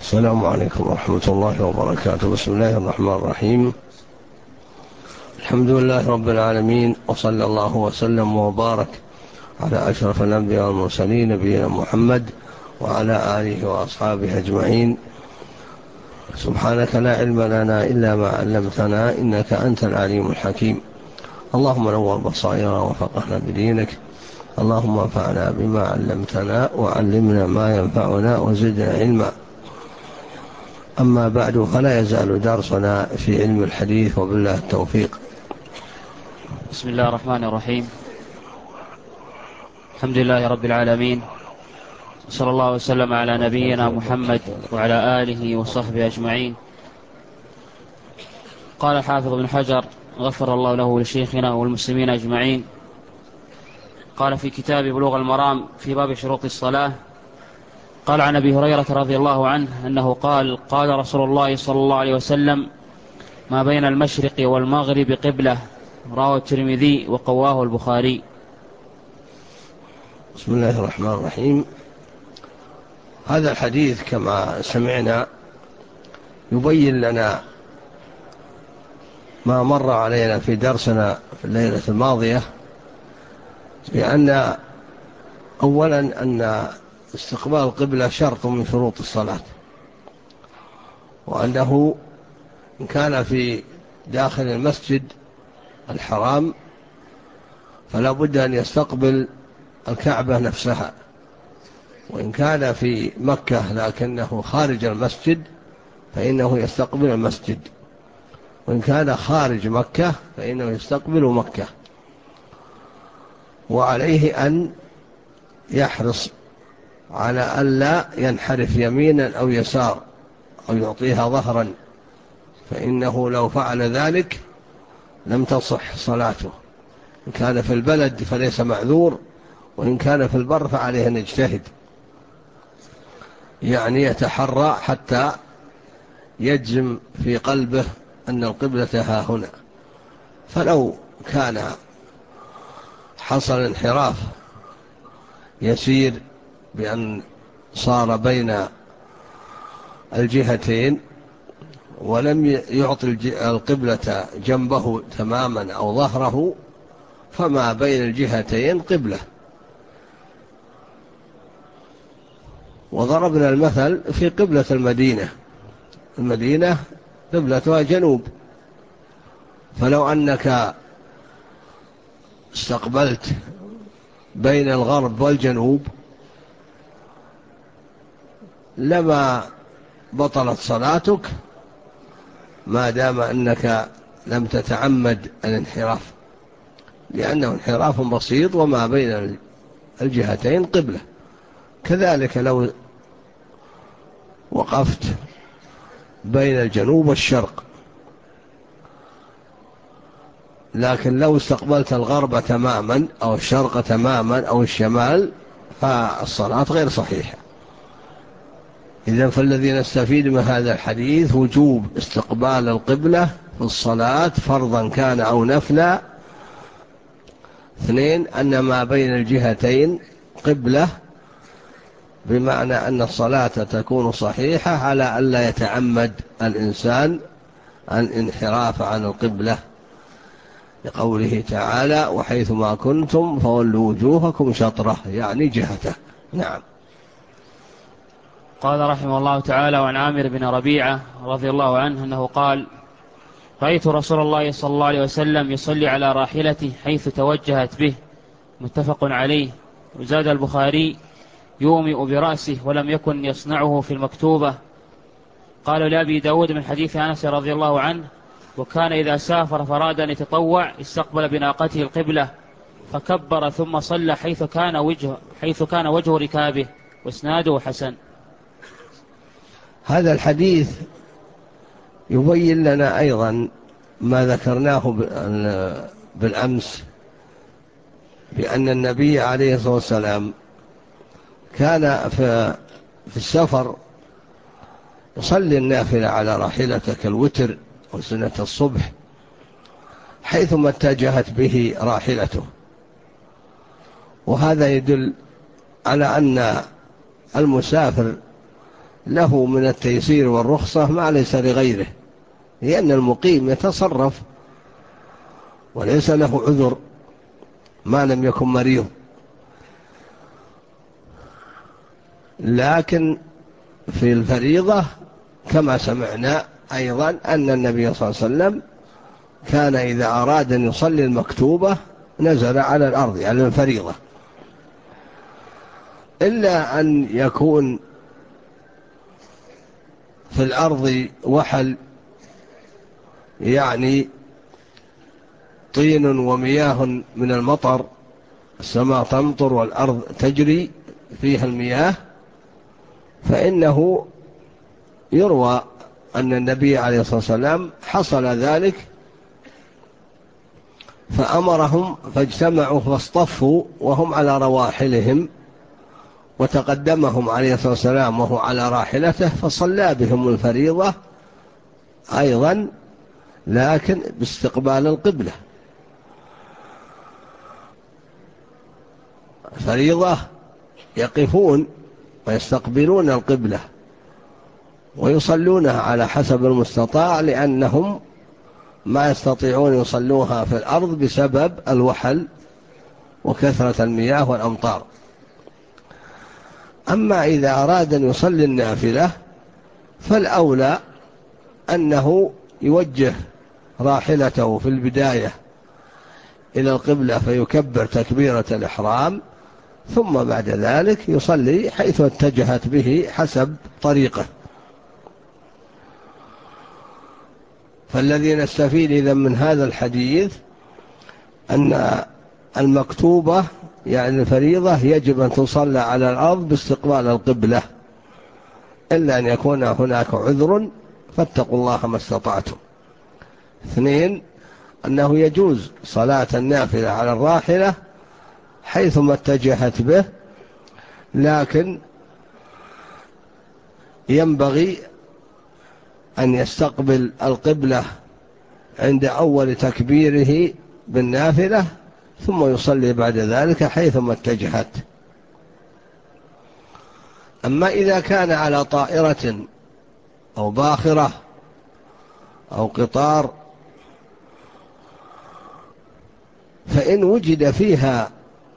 السلام عليكم ورحمة الله وبركاته. بسم الله الرحمن الرحيم. الحمد لله رب العالمين، وصلى الله وسلم وبارك على أشرف الأنبياء والمرسلين نبينا محمد وعلى آله وأصحابه أجمعين. سبحانك لا علم لنا إلا ما علمتنا إنك أنت العليم الحكيم. اللهم نور بصائرنا وفقهنا بدينك. اللهم انفعنا بما علمتنا وعلمنا ما ينفعنا وزدنا علما. أما بعد، فلا يزال درسنا في علم الحديث وبالله التوفيق. بسم الله الرحمن الرحيم. الحمد لله رب العالمين، صلى الله وسلم على نبينا محمد وعلى آله وصحبه أجمعين. قال الحافظ ابن حجر غفر الله له ولشيخنا والمسلمين أجمعين، قال في كتاب بلوغ المرام في باب شروط الصلاة، قال عن أبي هريرة رضي الله عنه أنه قال: قال رسول الله صلى الله عليه وسلم: ما بين المشرق والمغرب قبلة. رواه الترمذي وقواه البخاري. بسم الله الرحمن الرحيم. هذا الحديث كما سمعنا يبين لنا ما مر علينا في درسنا في الليلة الماضية، بأن أولا أن استقبال القبلة شرط من شروط الصلاة، وأنه إن كان في داخل المسجد الحرام فلا بد أن يستقبل الكعبة نفسها، وإن كان في مكة لكنه خارج المسجد فإنه يستقبل المسجد، وإن كان خارج مكة فإنه يستقبل مكة. وعليه أن يحرص على ألا ينحرف يمينا أو يسار أو يعطيها ظهرا، فإنه لو فعل ذلك لم تصح صلاته. إن كان في البلد فليس معذور، وإن كان في البر فعليه أن يجتهد، يعني يتحرى حتى يجزم في قلبه أن القبلة ها هنا. فلو كان حصل انحراف يسير بأن صار بين الجهتين ولم يعطي القبلة جنبه تماما أو ظهره، فما بين الجهتين قبلة. وضربنا المثل في قبلة المدينة قبلتها جنوب، فلو أنك استقبلت بين الغرب والجنوب لما بطلت صلاتك ما دام أنك لم تتعمد الانحراف، لأنه انحراف بسيط وما بين الجهتين قبلة. كذلك لو وقفت بين الجنوب والشرق، لكن لو استقبلت الغرب تماما أو الشرق تماما أو الشمال فالصلاة غير صحيحة. إذن فالذي نستفيد من هذا الحديث وجوب استقبال القبلة في الصلاة فرضا كان أو نفلا. اثنين، أن ما بين الجهتين قبلة، بمعنى أن الصلاة تكون صحيحة على ألا يتعمد الإنسان الانحراف عن القبلة، لقوله تعالى: وحيث ما كنتم فولوا وجوهكم شطرة، يعني جهته. نعم. قال رحمه الله تعالى: وعن عامر بن ربيعة رضي الله عنه أنه قال: رأيت رسول الله صلى الله عليه وسلم يصلي على راحلته حيث توجهت به. متفق عليه. وزاد البخاري: يومئ برأسه، ولم يكن يصنعه في المكتوبة. قال لأبي داود من حديث أنس رضي الله عنه: وكان إذا سافر فراد أن يتطوع استقبل بناقته القبلة فكبر ثم صلى حيث كان وجه ركابه. واسناده حسن. هذا الحديث يبين لنا أيضا ما ذكرناه بالأمس، بأن النبي عليه الصلاة والسلام كان في السفر يصلي النافلة على راحلته كالوتر وسنة الصبح حيثما اتجهت به راحلته. وهذا يدل على أن المسافر له من التيسير والرخصة ما ليس لغيره، لأن المقيم يتصرف وليس له عذر ما لم يكن مريض. لكن في الفريضة كما سمعنا أيضا أن النبي صلى الله عليه وسلم كان إذا أراد أن يصلي المكتوبة نزل على الأرض، يعني الفريضة، إلا أن يكون في الأرض وحل، يعني طين ومياه من المطر، السماء تمطر والأرض تجري فيها المياه، فإنه يروى أن النبي عليه الصلاة والسلام حصل ذلك فأمرهم فاجتمعوا فاصطفوا وهم على رواحلهم، وتقدمهم عليه الصلاة والسلام وهو على راحلته فصلى بهم الفريضة أيضا، لكن باستقبال القبلة. الفريضة يقفون ويستقبلون القبلة ويصلونها على حسب المستطاع، لأنهم ما يستطيعون يصلوها في الأرض بسبب الوحل وكثرة المياه والأمطار. أما إذا أراد أن يصلي النافلة فالأولى أنه يوجه راحلته في البداية إلى القبلة فيكبر تكبيرة الإحرام، ثم بعد ذلك يصلي حيث اتجهت به حسب طريقه. فالذي نستفيد إذن من هذا الحديث أن المكتوبة يعني الفريضة يجب أن تصلى على الأرض باستقبال القبلة، إلا أن يكون هناك عذر فاتقوا الله ما استطعتم. 2، أنه يجوز صلاة النافلة على الراحلة حيثما اتجهت به، لكن ينبغي أن يستقبل القبلة عند أول تكبيره بالنافلة، ثم يصلي بعد ذلك حيثما اتجهت. أما إذا كان على طائرة أو باخرة أو قطار فإن وجد فيها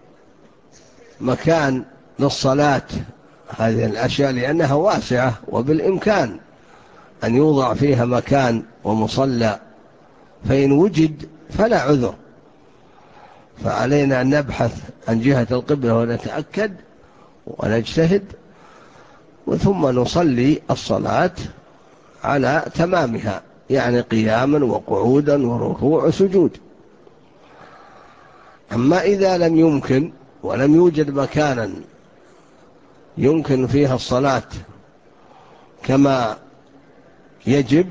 مكان للصلاة، هذه الأشياء لأنها واسعة وبالإمكان أن يوضع فيها مكان ومصلى، فإن وجد فلا عذر، فعلينا أن نبحث عن جهة القبلة ونتأكد ونجتهد، ثم نصلي الصلاة على تمامها، يعني قياما وقعودا وركوع وسجود. أما إذا لم يمكن ولم يوجد مكانا يمكن فيها الصلاة كما يجب،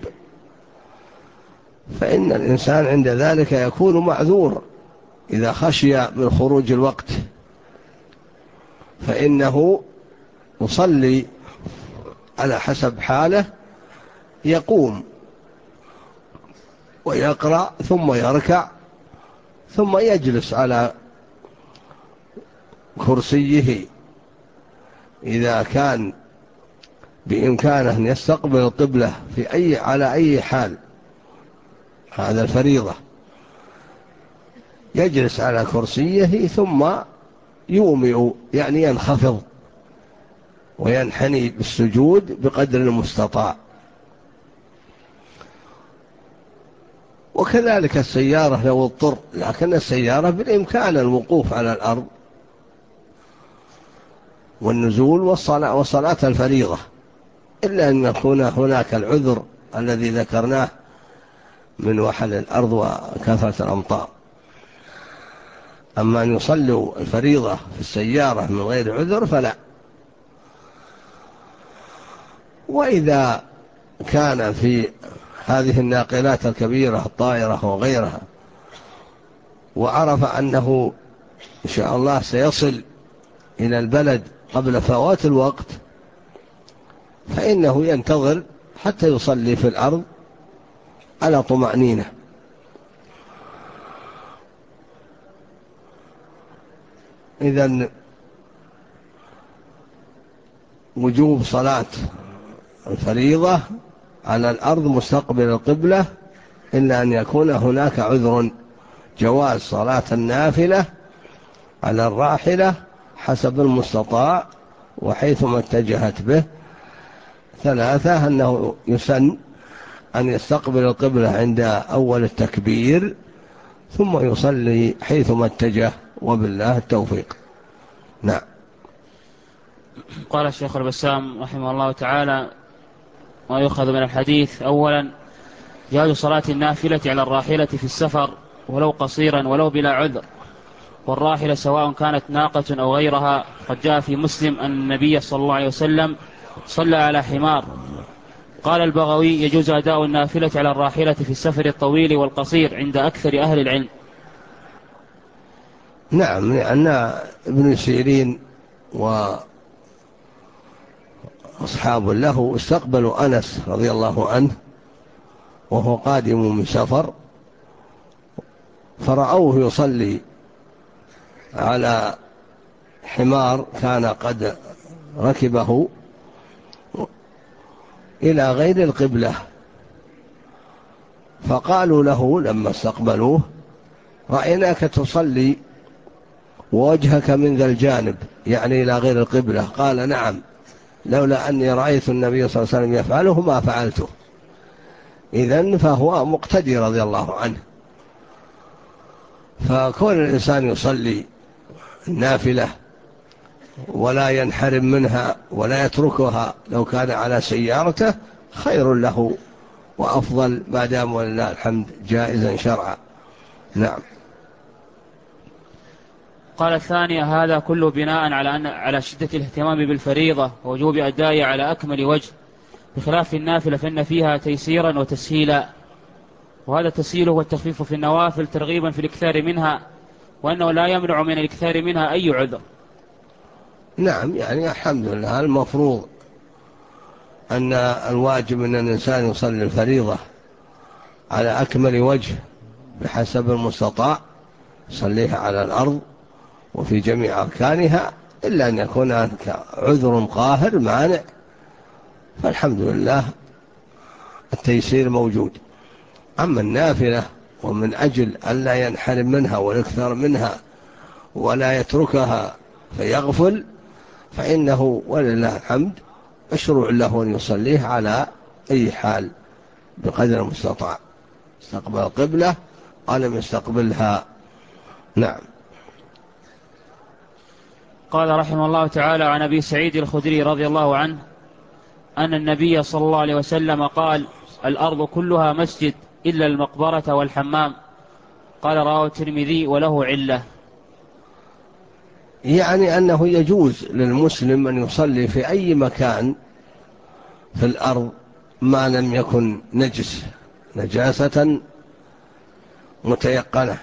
فإن الإنسان عند ذلك يكون معذور إذا خشي من خروج الوقت، فإنه يصلي على حسب حاله، يقوم ويقرأ ثم يركع ثم يجلس على كرسيه إذا كان بإمكانه أن يستقبل القبلة على أي حال، هذا الفريضة، يجلس على كرسيه ثم يومئ يعني ينخفض وينحني بالسجود بقدر المستطاع. وكذلك السيارة لو اضطر، لكن السيارة بالإمكان الوقوف على الأرض والنزول وصلاة الفريضة، إلا أن يكون هناك العذر الذي ذكرناه من وحل الأرض وكثرة الأمطار. أما أن يصلوا الفريضة في السيارة من غير عذر فلا. وإذا كان في هذه الناقلات الكبيرة الطائرة وغيرها وعرف أنه إن شاء الله سيصل إلى البلد قبل فوات الوقت، فإنه ينتظر حتى يصلي في الأرض على طمأنينة. إذن وجوب صلاة الفريضة على الأرض مستقبل القبلة إلا أن يكون هناك عذر، جواز صلاة النافلة على الراحلة حسب المستطاع وحيثما اتجهت به. ثلاثة، أنه يسن أن يستقبل القبلة عند أول التكبير ثم يصلي حيثما اتجه، وبالله التوفيق. نعم. قال الشيخ البسام رحمه الله تعالى: ما يؤخذ من الحديث: أولا، جواز صلاة النافلة على الراحلة في السفر ولو قصيرا ولو بلا عذر، والراحلة سواء كانت ناقة أو غيرها. قد جاء في مسلم أن النبي صلى الله عليه وسلم صلى على حمار. قال البغوي: يجوز أداء النافلة على الراحلة في السفر الطويل والقصير عند أكثر أهل العلم. نعم، لأن ابن سيرين وأصحاب له استقبلوا أنس رضي الله عنه وهو قادم من سفر، فرأوه يصلي على حمار كان قد ركبه إلى غير القبلة، فقالوا له لما استقبلوه: رأيناك تصلي ووجهك من ذا الجانب، يعني إلى غير القبلة. قال: نعم، لولا أني رأيت النبي صلى الله عليه وسلم يفعله ما فعلته. إذن فهو مقتدي رضي الله عنه. فكون الإنسان يصلي النافلة ولا ينحرم منها ولا يتركها لو كان على سيارته خير له وأفضل، ما دام ولله الحمد جائزا شرعا. نعم. قال الثانية: هذا كله بناء على شدة الاهتمام بالفريضة ووجوب أدائها على أكمل وجه، بخلاف النافلة فإن فيها تيسيرا وتسهيلا، وهذا التسهيل هو التخفيف في النوافل ترغيبا في الإكثار منها، وأنه لا يمنع من الإكثار منها أي عذر. نعم، يعني الحمد لله المفروض أن الواجب أن الإنسان يصلي الفريضة على أكمل وجه بحسب المستطاع، يصليها على الأرض وفي جميع أركانها، إلا أن يكون هناك عذر قاهر مانع، فالحمد لله التيسير موجود. أما النافلة ومن أجل ألا ينحرم منها ويكثر منها ولا يتركها فيغفل، فإنه ولله الحمد مشروع له أن يصليه على أي حال بقدر المستطاع، استقبل القبلة أو لم يستقبلها. نعم. قال رحمه الله تعالى: عن أبي سعيد الخدري رضي الله عنه أن النبي صلى الله عليه وسلم قال: الأرض كلها مسجد إلا المقبرة والحمام. قال: رواه الترمذي وله علة. يعني أنه يجوز للمسلم أن يصلي في أي مكان في الأرض ما لم يكن نجاسة متيقنة،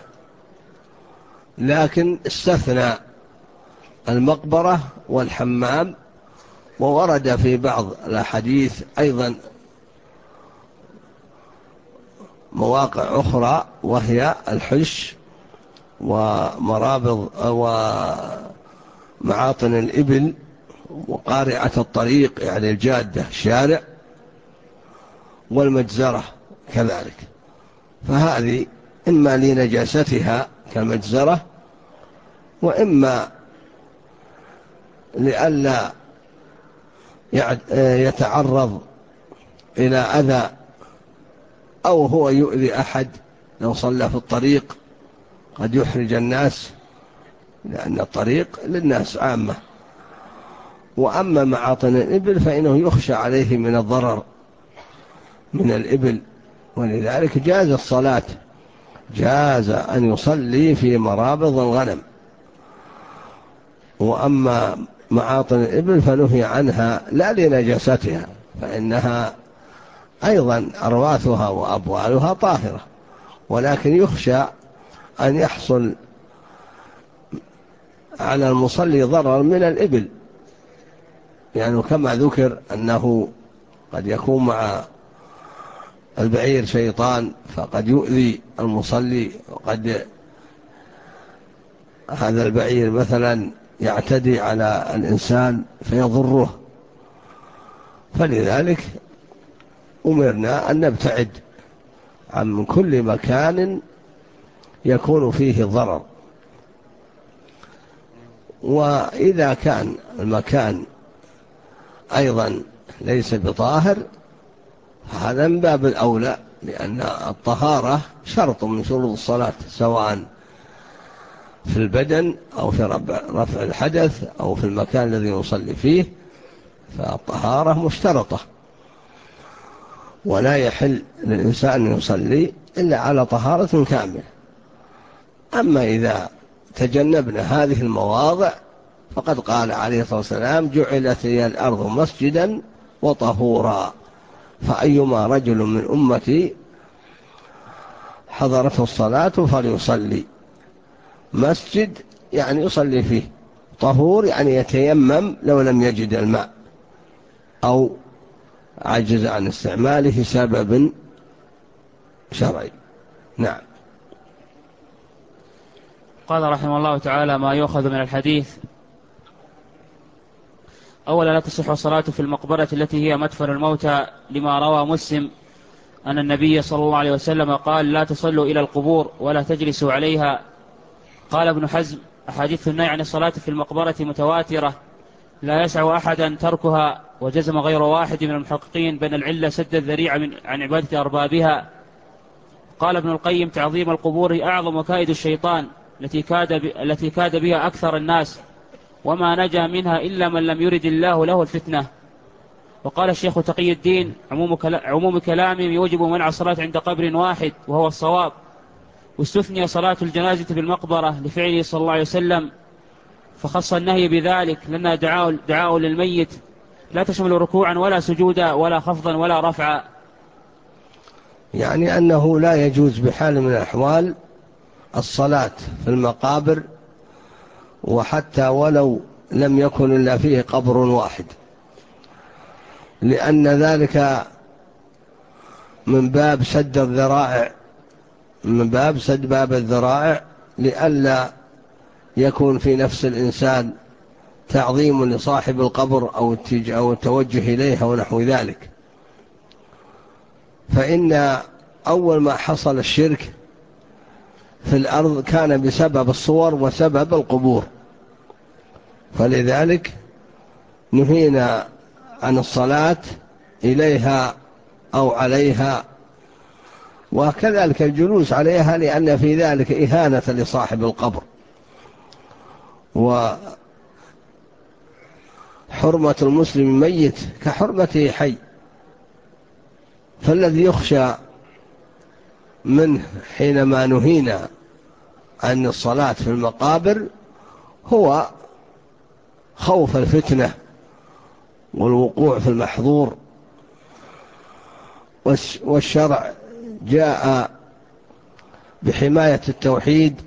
لكن استثنى المقبرة والحمام. وورد في بعض الأحاديث أيضا مواقع أخرى، وهي الحش ومرابض ومعاطن الإبل وقارعة الطريق، يعني الجادة الشارع، والمجزرة كذلك. فهذه إما لنجاستها كالمجزرة، وإما لئلا يتعرض إلى أذى أو هو يؤذي أحد لو صلى في الطريق، قد يحرج الناس لأن الطريق للناس عامة. وأما معاطن الإبل فإنه يخشى عليه من الضرر من الإبل، ولذلك جاز الصلاة، جاز أن يصلي في مرابض الغنم. وأما معاطن الإبل فنهي عنها لا لنجاستها، فإنها أيضا أرواثها وأبوالها طاهرة، ولكن يخشى أن يحصل على المصلي ضرر من الإبل، يعني كما ذكر أنه قد يكون مع البعير شيطان فقد يؤذي المصلي، وقد هذا البعير مثلا يعتدي على الإنسان فيضره، فلذلك أمرنا أن نبتعد عن كل مكان يكون فيه ضرر. وإذا كان المكان أيضا ليس بطاهر فهذا من باب الأولى، لأن الطهارة شرط من شروط الصلاة، سواء في البدن أو في رفع الحدث أو في المكان الذي يصلي فيه، فالطهارة مشترطة، ولا يحل للإنسان أن يصلي إلا على طهارة كاملة. أما إذا تجنبنا هذه المواضع فقد قال عليه الصلاة والسلام: جعلت لي الأرض مسجدا وطهورا، فأيما رجل من أمتي حضرته الصلاة فليصلي. مسجد يعني يصلي فيه، طهور يعني يتيمم لو لم يجد الماء أو عجز عن استعماله سبب شرعي. نعم. قال رحمه الله تعالى: ما يؤخذ من الحديث: أولا، لا تصح الصلاة في المقبرة التي هي مدفن الموتى، لما روى مسلم أن النبي صلى الله عليه وسلم قال: لا تصلوا إلى القبور ولا تجلسوا عليها. قال ابن حزم: أحاديث النهي عن الصلاة في المقبرة متواترة، لا يسع أحدا تركها. وجزم غير واحد من المحققين بأن العلة سد الذريعة عن عبادة أربابها. قال ابن القيم: تعظيم القبور أعظم مكائد الشيطان التي كاد بها أكثر الناس، وما نجا منها إلا من لم يرد الله له الفتنة. وقال الشيخ تقي الدين: عموم كلامهم يوجب منع الصلاة عند قبر واحد، وهو الصواب. واستثني صلاة الجنازة بالمقبرة لفعله صلى الله عليه وسلم، فخص النهي بذلك لأنها دعاء للميت، لا تشمل ركوعا ولا سجودا ولا خفضا ولا رفعا. يعني أنه لا يجوز بحال من الأحوال الصلاة في المقابر، وحتى ولو لم يكن إلا فيه قبر واحد، لأن ذلك من باب سد الذرائع، من باب سد باب الذرائع، لئلا يكون في نفس الإنسان تعظيم لصاحب القبر أو التوجه إليه أو نحو ذلك. فإن أول ما حصل الشرك في الأرض كان بسبب الصور وسبب القبور، فلذلك نهينا عن الصلاة إليها أو عليها، وكذلك الجلوس عليها، لأن في ذلك إهانة لصاحب القبر، وحرمة المسلم ميت كحرمته حي. فالذي يخشى منه حينما نهينا عن الصلاة في المقابر هو خوف الفتنة والوقوع في المحظور. والشرع جاء بحماية التوحيد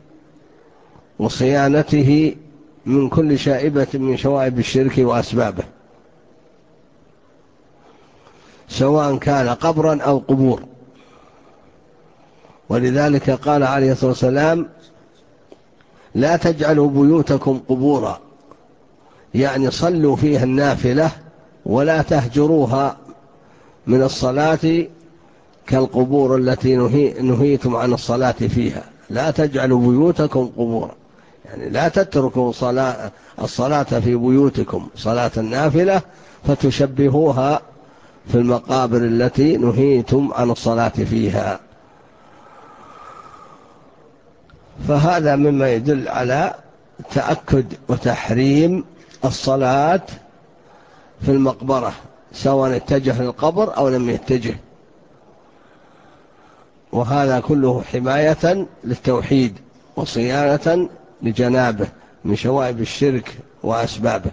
وصيانته من كل شائبة من شوائب الشرك وأسبابه، سواء كان قبرا أو قبور. ولذلك قال عليه الصلاة والسلام: لا تجعلوا بيوتكم قبورا، يعني صلوا فيها النافلة ولا تهجروها من الصلاة كالقبور التي نهيتم عن الصلاة فيها. لا تجعلوا بيوتكم قبورا، يعني لا تتركوا الصلاة في بيوتكم صلاة النافلة فتشبهوها في المقابر التي نهيتم عن الصلاة فيها. فهذا مما يدل على تأكد وتحريم الصلاة في المقبرة، سواء اتجه للقبر أو لم يتجه، وهذا كله حماية للتوحيد وصيانة لجنابه من شوائب الشرك وأسبابه.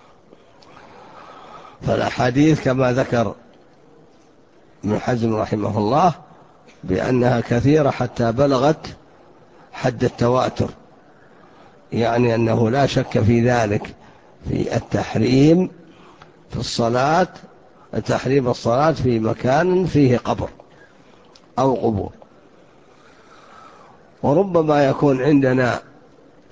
فالأحاديث كما ذكر ابن حزم رحمه الله بأنها كثيرة حتى بلغت حد التواتر، يعني أنه لا شك في ذلك، في التحريم في الصلاة، تحريم الصلاة في مكان فيه قبر أو قبور. وربما يكون عندنا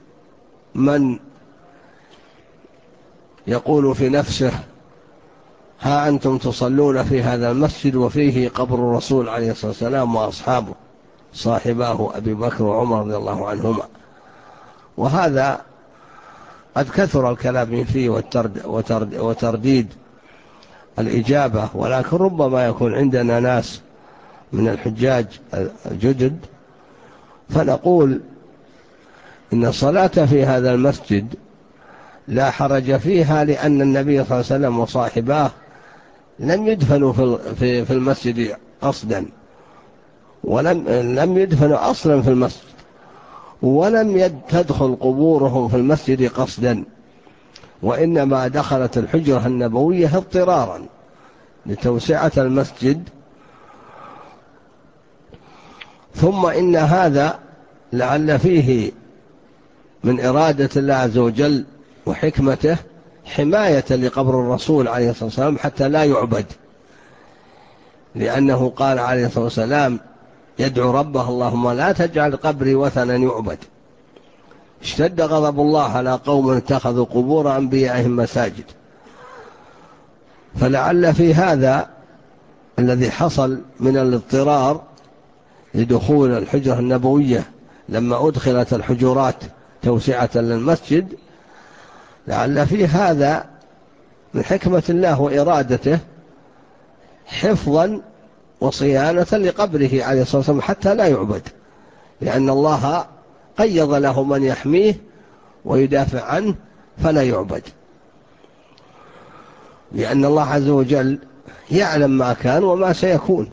من يقول في نفسه ها أنتم تصلون في هذا المسجد وفيه قبر الرسول عليه الصلاة والسلام وأصحابه صاحباه أبي بكر وعمر رضي الله عنهما. وهذا قد كثر الكلام فيه وترديد الإجابة، ولكن ربما يكون عندنا ناس من الحجاج الجدد، فنقول إن الصلاة في هذا المسجد لا حرج فيها، لأن النبي صلى الله عليه وسلم وصاحباه لم يدفنوا في المسجد قصدا، ولم يدفنوا أصلا في المسجد، ولم تدخل قبورهم في المسجد قصدا، وإنما دخلت الحجرة النبوية اضطرارا لتوسعة المسجد. ثم إن هذا لعل فيه من إرادة الله عز وجل وحكمته حماية لقبر الرسول عليه الصلاة والسلام حتى لا يعبد، لأنه قال عليه الصلاة والسلام يدعو ربه اللهم لا تجعل قبري وثنا يعبد. اشتد غضب الله على قوم اتخذوا قبور أنبيائهم مساجد. فلعل في هذا الذي حصل من الاضطرار لدخول الحجرة النبوية لما أدخلت الحجرات توسعة للمسجد، لعل في هذا من حكمة الله وإرادته حفظا وصيانة لقبره عليه الصلاة والسلام حتى لا يعبد، لأن الله قيض له من يحميه ويدافع عنه فلا يعبد، لأن الله عز وجل يعلم ما كان وما سيكون.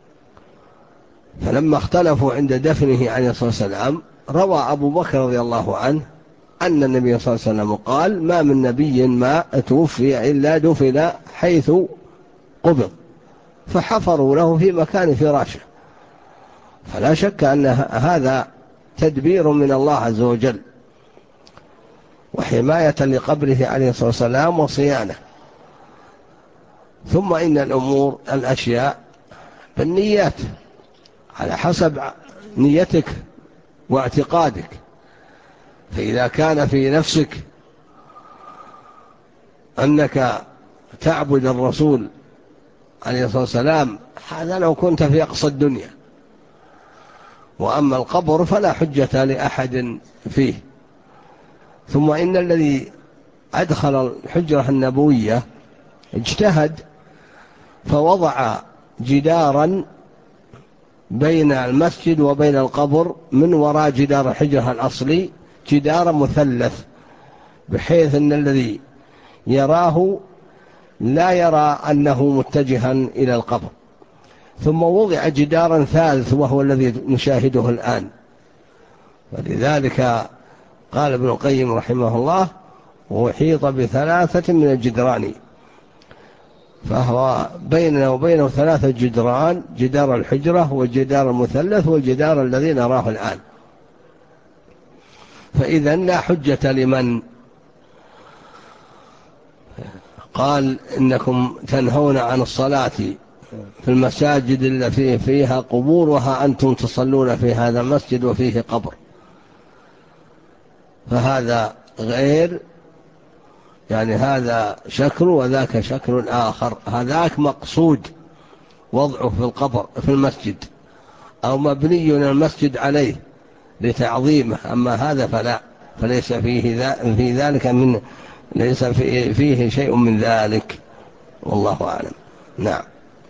فلما اختلفوا عند دفنه عليه الصلاة والسلام، روى أبو بكر رضي الله عنه أن النبي صلى الله عليه وسلم قال ما من نبي ما توفي إلا دفن حيث قبض، فحفروا له في مكان فراشه. فلا شك أن هذا تدبير من الله عز وجل وحماية لقبره عليه الصلاة والسلام وصيانة. ثم إن الأشياء بالنيات، على حسب نيتك واعتقادك. فإذا كان في نفسك أنك تعبد الرسول عليه الصلاة والسلام، هذا لو كنت في أقصى الدنيا. وأما القبر فلا حجة لأحد فيه. ثم إن الذي أدخل الحجرة النبوية اجتهد فوضع جدارا بين المسجد وبين القبر من وراء جدار الحجرة الأصلي، جدار مثلث، بحيث أن الذي يراه لا يرى أنه متجها إلى القبر. ثم وضع جدارا ثالث وهو الذي نشاهده الآن. ولذلك قال ابن القيم رحمه الله وحيط بثلاثة من الجدران، فهو بيننا وبينه ثلاثة جدران: جدار الحجرة والجدار المثلث والجدار الذي نراه الآن. فإذا لا حجة لمن قال إنكم تنهون عن الصلاة في المساجد التي فيها قبور وها أنتم تصلون في هذا المسجد وفيه قبر. فهذا غير، يعني هذا شكل وذاك شكل آخر. هذاك مقصود وضعه في القبر في المسجد أو مبني المسجد عليه لتعظيمه، أما هذا فليس في ذلك ليس فيه شيء من ذلك، والله أعلم. نعم.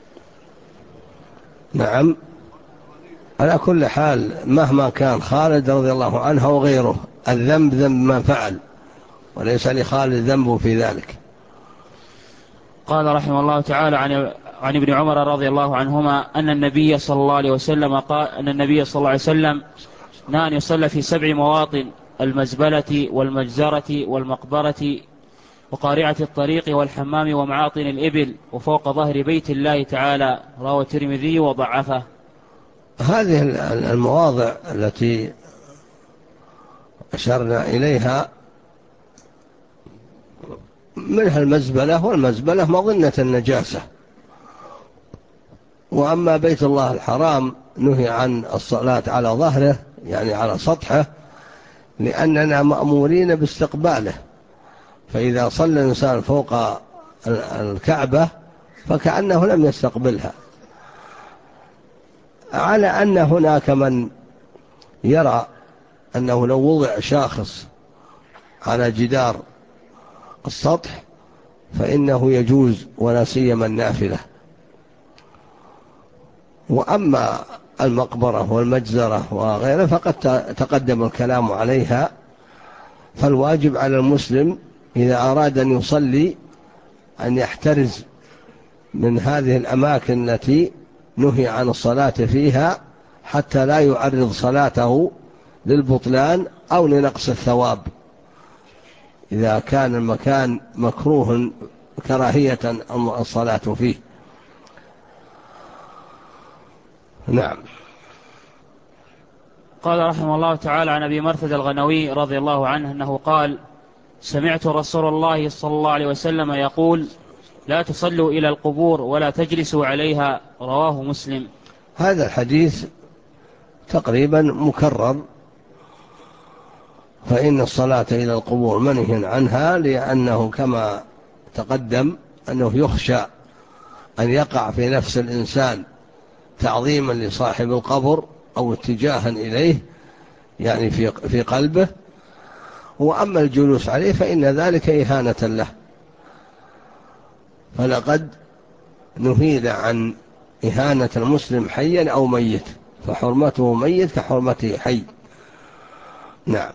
نعم، على كل حال مهما كان خالد رضي الله عنه أو غيره، الذنب ذنب ما فعل، وليس لخالد ذنب في ذلك. قال رحمه الله تعالى عن ابن عمر رضي الله عنهما أن النبي صلى الله عليه وسلم قال أن النبي صلى الله عليه وسلم نهى أن يصلى في 7 مواطن: المزبلة والمجزرة والمقبرة وقارعة الطريق والحمام ومعاطن الإبل وفوق ظهر بيت الله تعالى. رواه الترمذي وضعفه. هذه المواضع التي أشرنا إليها منها المزبلة، والمزبلة مظنة النجاسة. وأما بيت الله الحرام نهي عن الصلاة على ظهره، يعني على سطحه، لأننا مأمورين باستقباله. فإذا صلى الإنسان فوق الكعبة فكأنه لم يستقبلها. على أن هناك من يرى أنه لو وضع شاخص على جدار السطح فإنه يجوز، ولا سيما النافلة. وأما المقبرة والمجزرة وغيره فقد تقدم الكلام عليها. فالواجب على المسلم إذا أراد أن يصلي أن يحترز من هذه الأماكن التي نهي عن الصلاة فيها، حتى لا يعرض صلاته للبطلان أو لنقص الثواب، إذا كان المكان مكروه كراهية الصلاة فيه. نعم. قال رحمه الله تعالى عن أبي مرثد الغنوي رضي الله عنه أنه قال: سمعت رسول الله صلى الله عليه وسلم يقول: لا تصلوا إلى القبور ولا تجلسوا عليها. رواه مسلم. هذا الحديث تقريبا مكرر، فإن الصلاة إلى القبور منهي عنها، لأنه كما تقدم أنه يخشى أن يقع في نفس الإنسان تعظيما لصاحب القبر أو اتجاها إليه، يعني في قلبه. وأما الجلوس عليه فإن ذلك إهانة له، فلقد نهينا عن إهانة المسلم حيا أو ميت، فحرمته ميت كحرمته حي. نعم.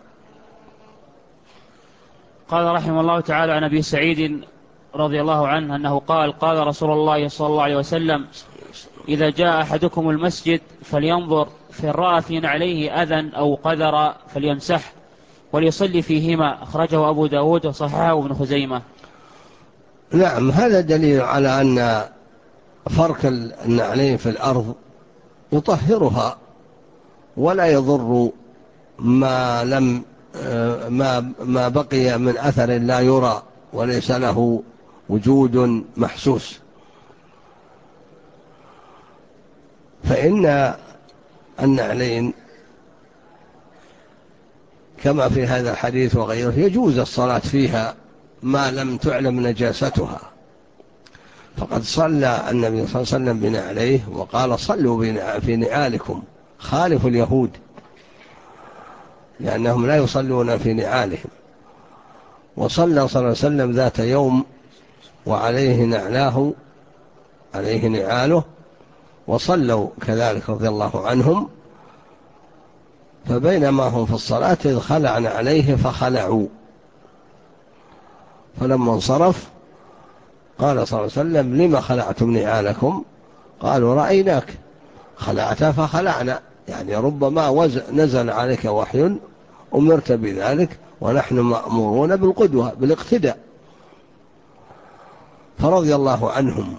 قال رحمه الله تعالى عن أبي سعيد رضي الله عنه أنه قال: قال رسول الله صلى الله عليه وسلم: إذا جاء أحدكم المسجد فلينظر فإن رأى في عليه أذى أو قذر فليمسح وليصلي فيهما. أخرجه أبو داود وصححه ابن خزيمة. نعم، هذا دليل على أن فرك النعلين في الأرض يطهرها، ولا يضر ما لم ما بقي من أثر لا يرى وليس له وجود محسوس. فإن النعلين كما في هذا الحديث وغيره يجوز الصلاة فيها ما لم تعلم نجاستها، فقد صلى النبي صلى الله عليه وسلم بنعليه وقال: صلوا في نعالكم، خالفوا اليهود، لأنهم لا يصلون في نعالهم. وصلى صلى الله عليه وسلم ذات يوم وعليه نعلاه، عليه نعاله، وصلوا كذلك رضي الله عنهم. فبينما هم في الصلاة إذ خلعن عليه فخلعوا، فلما انصرف قال صلى الله عليه وسلم: لما خلعتم نعالكم؟ قالوا: رأيناك خلعت فخلعنا، يعني ربما نزل عليك وحي أمرت بذلك، ونحن مأمورون بالقدوة بالاقتداء. فرضي الله عنهم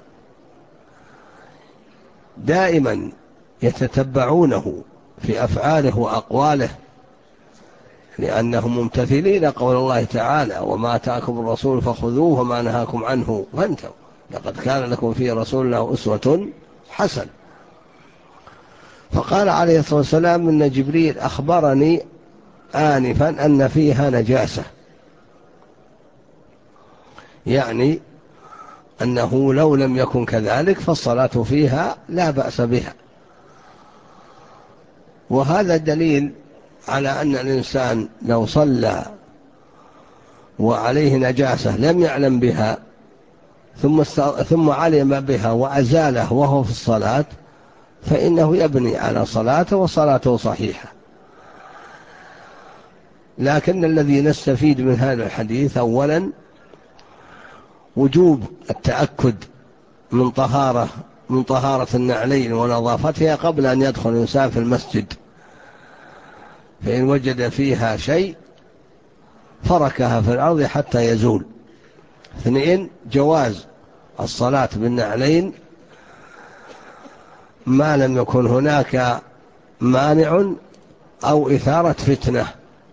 دائما يتتبعونه في أفعاله وأقواله، لأنهم ممتثلين قول الله تعالى: وما آتاكم الرسول فخذوه وما نهاكم عنه فانتهوا لقد كان لكم في رسول الله أسوة حسنة. فقال عليه الصلاة والسلام: إن جبريل أخبرني آنفا أن فيها نجاسة، يعني أنه لو لم يكن كذلك فالصلاة فيها لا بأس بها. وهذا دليل على أن الإنسان لو صلى وعليه نجاسة لم يعلم بها ثم علم بها وأزاله وهو في الصلاة، فإنه يبني على صلاته وصلاته صحيحة. لكن الذي نستفيد من هذا الحديث أولا وجوب التأكد من طهارة النعلين ونظافتها قبل أن يدخل الإنسان في المسجد، فإن وجد فيها شيء فركها في الأرض حتى يزول. اثنين، جواز الصلاة بالنعلين ما لم يكن هناك مانع أو إثارة فتنة،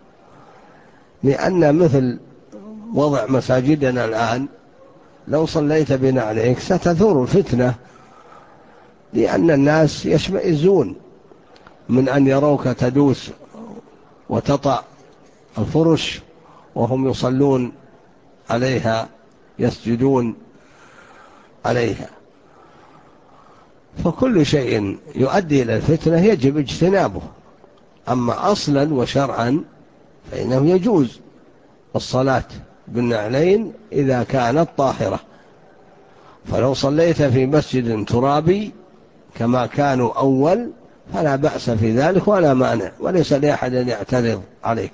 لأن مثل وضع مساجدنا الآن لو صليت بنعليك ستثور الفتنة، لأن الناس يشمئزون من أن يروك تدوس وتطأ الفرش وهم يصلون عليها يسجدون عليها. فكل شيء يؤدي إلى الفتنة يجب اجتنابه. أما أصلا وشرعا فإنه يجوز الصلاة بالنعلين إذا كانت طاهرة. فلو صليت في مسجد ترابي كما كانوا أول فلا بأس في ذلك ولا مانع، وليس لأحد أن يعترض عليك.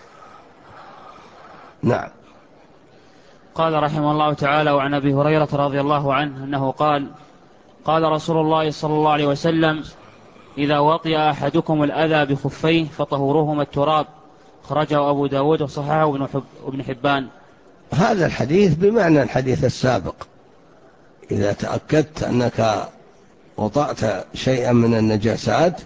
نعم. قال رحمه الله تعالى: وعن أبي هريرة رضي الله عنه أنه قال: قال رسول الله صلى الله عليه وسلم: إذا وطئ أحدكم الأذى بخفيه فطهورهما التراب. خرجه أبو داود وصححه ابن حبان. هذا الحديث بمعنى الحديث السابق. إذا تأكدت أنك وطأت شيئا من النجاسات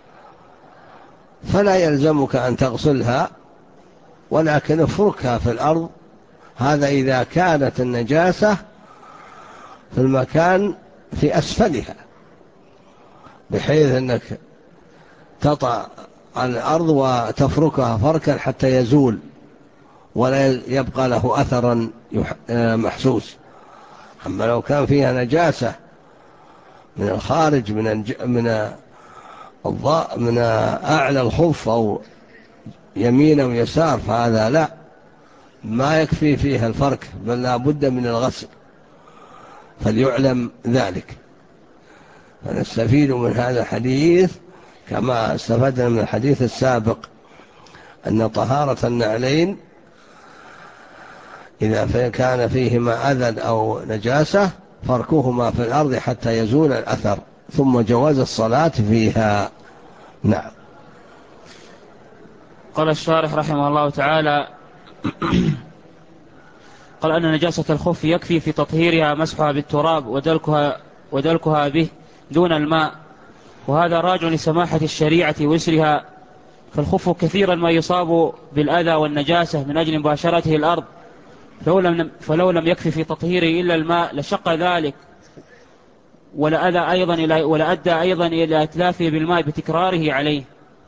فلا يلزمك أن تغسلها، ولكن افركها في الأرض. هذا إذا كانت النجاسة في المكان في أسفلها، بحيث أنك تطأ على الأرض وتفركها فركا حتى يزول ولا يبقى له أثرا محسوس. أما لو كان فيها نجاسة من الخارج من أعلى الخف أو يمين أو يسار فهذا لا، ما يكفي فيها الفرك، بل لا بد من الغسل، فليعلم ذلك. فنستفيد من هذا الحديث كما استفدنا من الحديث السابق أن طهارة النعلين إذا كان فيهما أذى أو نجاسة فركوهما في الأرض حتى يزول الأثر، ثم جواز الصلاة فيها. نعم. قال الشارح رحمه الله تعالى: قال أن نجاسة الخف يكفي في تطهيرها مسحها بالتراب ودلكها به دون الماء، وهذا راجع لسماحة الشريعة وسرها. فالخف كثيرا ما يصاب بالأذى والنجاسة من أجل مباشرته الأرض، فلو لم يكفي في تطهيره إلا الماء لشق ذلك، ولأدى أيضا إلى إتلافه بالماء بتكراره عليه.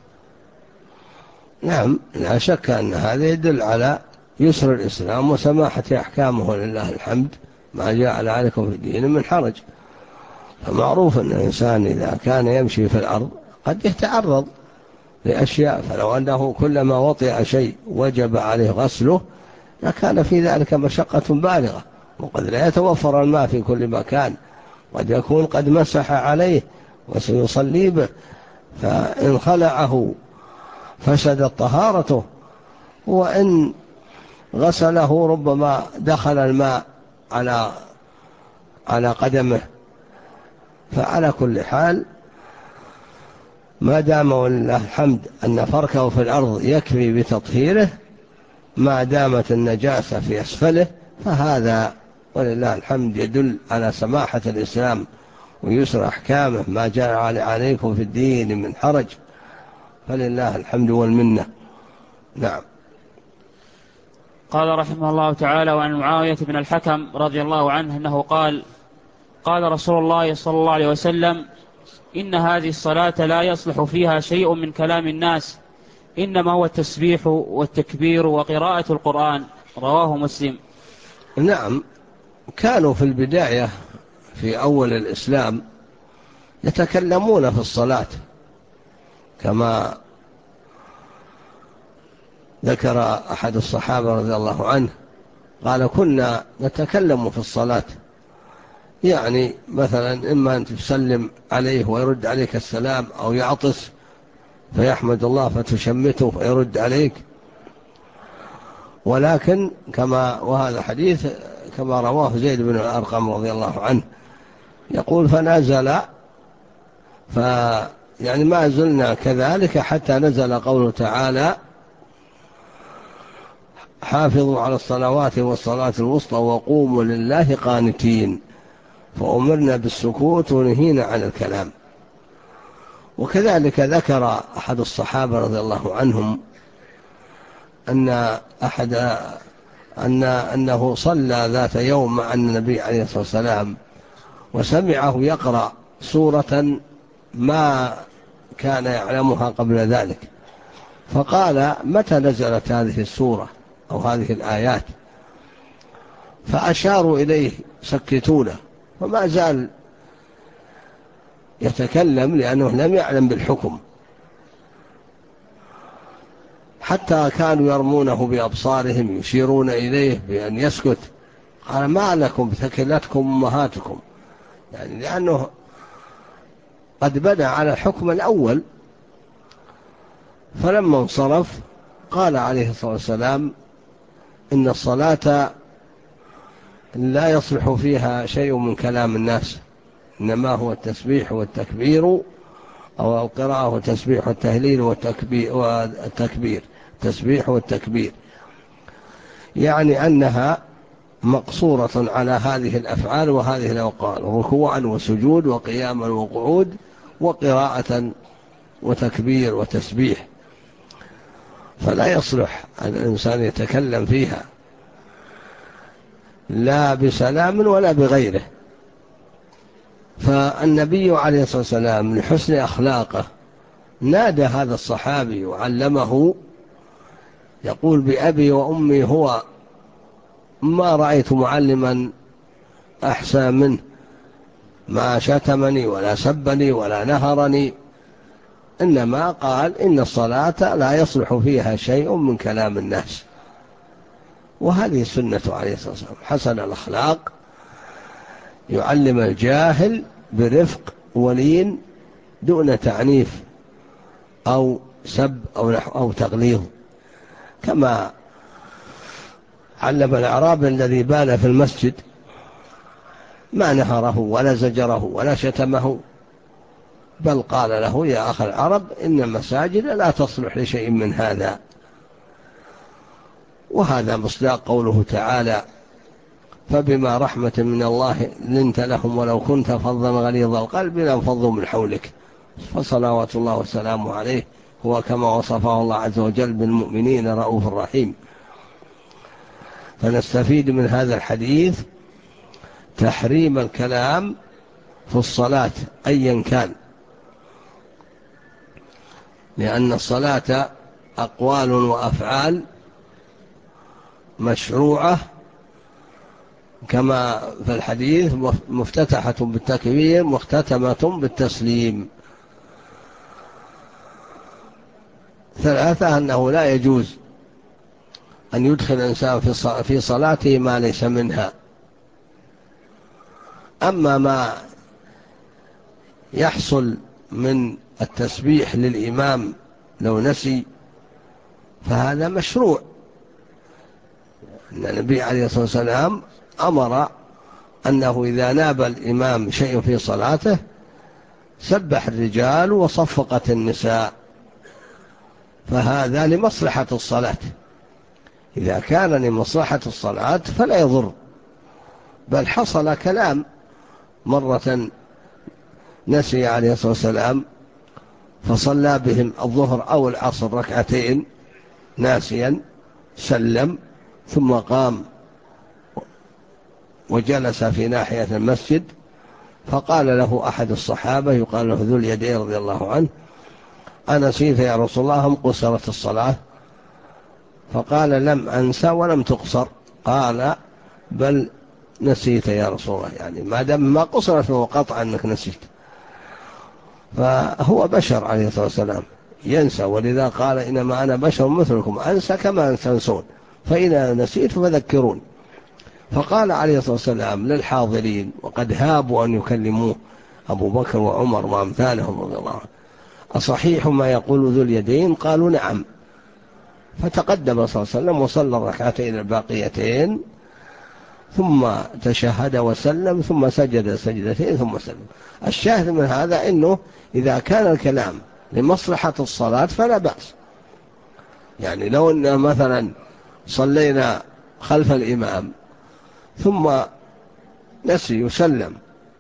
نعم، لا شك أن هذا يدل على يسر الإسلام وسماحة أحكامه، لله الحمد، ما جعل عليكم في الدين من حرج. فمعروف أن الإنسان إذا كان يمشي في الأرض قد يتعرض لأشياء، فلو أنه كلما وطئ شيء وجب عليه غسله لكان في ذلك مشقة بالغة، وقد لا يتوفر الماء في كل مكان، قد يكون قد مسح عليه وسيصلي به، فإن خلعه فسدت طهارته، وإن غسله ربما دخل الماء على قدمه. فعلى كل حال ما دام ولله الحمد أن فركه في الأرض يكفي بتطهيره، ما دامت النجاسة في أسفله فهذا ولله الحمد يدل على سماحة الإسلام ويسر أحكامه، ما جعل عليكم في الدين من حرج، فلله الحمد والمنة. نعم. قال رحمه الله تعالى: وعن معاوية بن الحكم رضي الله عنه أنه قال: قال رسول الله صلى الله عليه وسلم: إن هذه الصلاة لا يصلح فيها شيء من كلام الناس، إنما هو التسبيح والتكبير وقراءة القرآن. رواه مسلم. نعم، كانوا في البداية في أول الإسلام يتكلمون في الصلاة، كما ذكر أحد الصحابة رضي الله عنه قال: كنا نتكلم في الصلاة، يعني مثلا إما أن تسلم عليه ويرد عليك السلام، أو يعطس فيحمد الله فتشمته فيرد عليك. ولكن وهذا حديث كما رواه زيد بن الأرقم رضي الله عنه، يقول: فنزل يعني ما زلنا كذلك حتى نزل قوله تعالى: حافظوا على الصلوات والصلاة الوسطى وقوموا لله قانتين، فأمرنا بالسكوت ونهينا عن الكلام. وكذلك ذكر أحد الصحابة رضي الله عنهم أنه صلى ذات يوم مع النبي عليه الصلاة والسلام وسمعه يقرأ سورة ما كان يعلمها قبل ذلك، فقال: متى نزلت هذه السورة أو هذه الآيات؟ فأشاروا إليه سكتونا، فما زال يتكلم لأنه لم يعلم بالحكم، حتى كانوا يرمونه بأبصارهم يشيرون إليه بأن يسكت. قال ما لكم ثكلتكم أمهاتكم، يعني لأنه قد بنى على الحكم الأول. فلما انصرف قال عليه الصلاة والسلام إن الصلاة لا يصلح فيها شيء من كلام الناس، إنما هو التسبيح والتكبير، أو القراءة والتسبيح والتهليل والتكبير التسبيح والتكبير، يعني أنها مقصورة على هذه الأفعال وهذه الأوقات: ركوعا وسجود وقياما وقعود وقراءة وتكبير وتسبيح. فلا يصلح الإنسان يتكلم فيها لا بسلام ولا بغيره. فالنبي عليه الصلاة والسلام لحسن أخلاقه نادى هذا الصحابي وعلمه، يقول: بأبي وأمي هو ما رأيت معلما أحسن منه، ما شتمني ولا سبني ولا نهرني، إنما قال إن الصلاة لا يصلح فيها شيء من كلام الناس. وهذه سنة عليه الصلاة والسلام حسن الأخلاق، يعلم الجاهل برفق ولين دون تعنيف أو سب أو تغليظ، كما علم الأعرابي الذي بال في المسجد ما نهره ولا زجره ولا شتمه، بل قال له: يا أخ العرب إن المساجد لا تصلح لشيء من هذا. وهذا مصداق قوله تعالى: فبما رحمة من الله لنت لهم ولو كنت فظا غليظ القلب لانفضوا من حولك. فصلوات الله وسلامه عليه هو كما وصفه الله عز وجل بالمؤمنين رؤوف رحيم. فنستفيد من هذا الحديث تحريم الكلام في الصلاة أيا كان، لأن الصلاة أقوال وأفعال مشروعة، كما في الحديث: مفتتحة بالتكبير مختتمة بالتسليم. ثلاثة: أنه لا يجوز أن يدخل الإنسان في صلاته ما ليس منها. أما ما يحصل من التسبيح للإمام لو نسي فهذا مشروع. النبي عليه الصلاة والسلام أمر أنه إذا ناب الإمام شيء في صلاته سبح الرجال وصفقت النساء، فهذا لمصلحة الصلاة. إذا كان لمصلحة الصلاة فلا يضر. بل حصل كلام مرة، نسي عليه الصلاة والسلام فصلى بهم الظهر أو العصر ركعتين ناسيا، سلم ثم قام وجلس في ناحية المسجد، فقال له أحد الصحابة يقال له ذو اليدين رضي الله عنه: أنسيت يا رسول الله أم قصرت الصلاة؟ فقال: لم أنسى ولم تقصر. قال: بل نسيت يا رسول الله، يعني ما دام ما قصرت فهو قطع أنك نسيت. فهو بشر عليه الصلاة والسلام ينسى، ولذا قال: إنما أنا بشر مثلكم أنسى كما تنسون، فإذا نسيت فذكرون. فقال عليه الصلاة والسلام للحاضرين وقد هابوا أن يكلموه أبو بكر وعمر وأمثالهم رضي الله عنه: أصحيح ما يقول ذو اليدين؟ قالوا: نعم. فتقدم صلى الله عليه وسلم وصلى الركعتين الباقيتين، ثم تشهد وسلم، ثم سجد سجدتين ثم سلم. الشاهد من هذا أنه إذا كان الكلام لمصلحة الصلاة فلا بأس. يعني لو أن مثلا صلينا خلف الإمام ثم نسي يسلم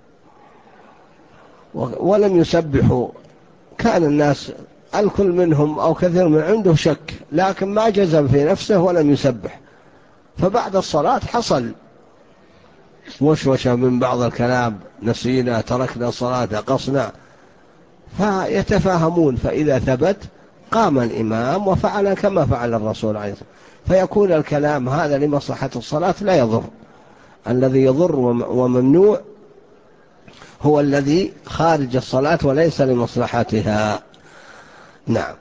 ولم يسبحوا، كان الناس الكل منهم أو كثير من عنده شك، لكن ما جزم في نفسه ولم يسبح، فبعد الصلاة حصل وشوشة من بعض الكلام: نسينا، تركنا الصلاة، قصنا، فيتفاهمون. فإذا ثبت قام الإمام وفعل كما فعل الرسول عليه الصلاة والسلام، فيكون الكلام هذا لمصلحة الصلاة لا يضر. الذي يضر وممنوع هو الذي خارج الصلاة وليس لمصلحتها. نعم.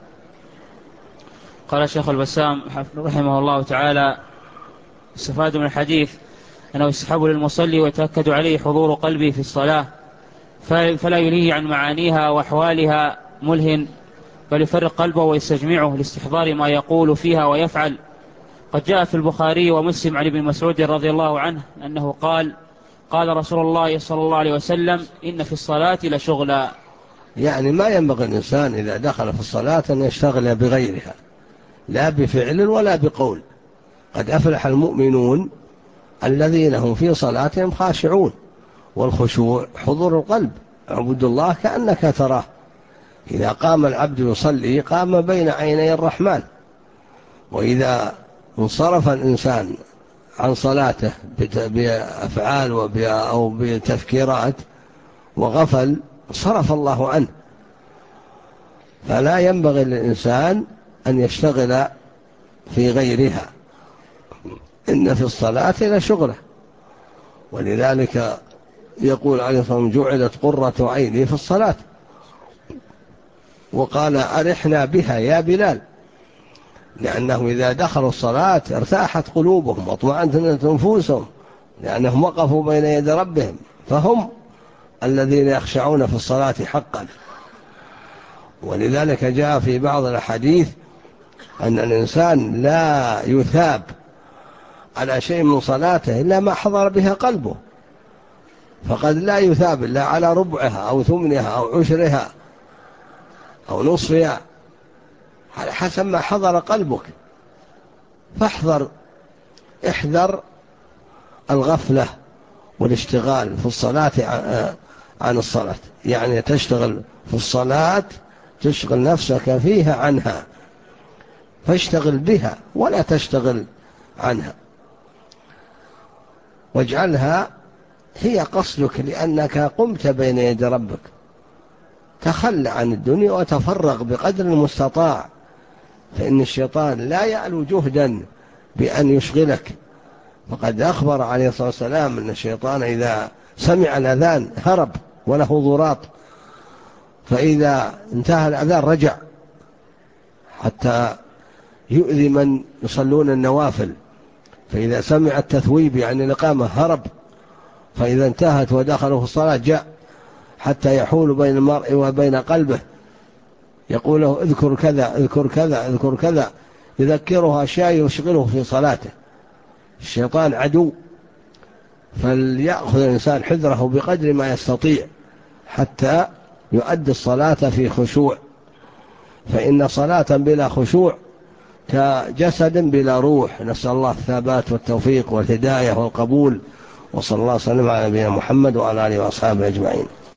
قال الشيخ البسام رحمه الله تعالى: استفاد من الحديث أنه يستحب للمصلي ويتأكد عليه حضور قلبه في الصلاة، فلا يلهي عن معانيها وأحوالها ملهٍ، بل يفرق قلبه ويستجمعه لاستحضار ما يقول فيها ويفعل. قد جاء في البخاري ومسلم عن ابن مسعود رضي الله عنه أنه قال: قال رسول الله صلى الله عليه وسلم: إن في الصلاة لشغلا. يعني ما ينبغي الإنسان إذا دخل في الصلاة أن يشتغل بغيرها، لا بفعل ولا بقول. قد أفلح المؤمنون الذين هم في صلاتهم خاشعون. والخشوع حضور القلب، اعبد الله كأنك تراه. إذا قام العبد يصلي قام بين عيني الرحمن، وإذا انصرف الإنسان عن صلاته بأفعال أو بتفكيرات وغفل صرف الله عنه. فلا ينبغي للإنسان أن يشتغل في غيرها، إن في الصلاة لشغله. ولذلك يقول عليه الصلاة والسلام: جعلت قرة عيني في الصلاة. وقال: أرحنا بها يا بلال، لأنه إذا دخلوا الصلاة ارتاحت قلوبهم واطمأنت نفوسهم، لأنهم وقفوا بين يدي ربهم، فهم الذين يخشعون في الصلاة حقا. ولذلك جاء في بعض الحديث أن الإنسان لا يثاب على شيء من صلاته إلا ما حضر بها قلبه، فقد لا يثاب إلا على ربعها أو ثمنها أو عشرها أو نصفها، على حسب ما حضر قلبك. احذر الغفلة والاشتغال في الصلاة عن الصلاة، يعني تشتغل في الصلاة تشغل نفسك فيها عنها، فاشتغل بها ولا تشتغل عنها، واجعلها هي قصدك، لأنك قمت بين يدي ربك. تخلى عن الدنيا وتفرغ بقدر المستطاع، فإن الشيطان لا يألو جهدا بأن يشغلك. فقد أخبر عليه الصلاة والسلام أن الشيطان إذا سمع الأذان هرب وله ضراط، فإذا انتهى الأذان رجع حتى يؤذي من يصلون النوافل. فإذا سمع التثويب يعني الإقامة هرب، فإذا انتهت ودخلوا في الصلاة جاء حتى يحول بين المرء وبين قلبه، يقول له: اذكر كذا اذكر كذا اذكر كذا، يذكره أشياء يشغله في صلاته. الشيطان عدو، فليأخذ الإنسان حذره بقدر ما يستطيع حتى يؤدي الصلاة في خشوع، فإن صلاة بلا خشوع كجسد بلا روح. نسأل الله الثبات والتوفيق والهداية والقبول، وصلى الله وسلم على نبينا محمد وعلى آله وأصحابه أجمعين.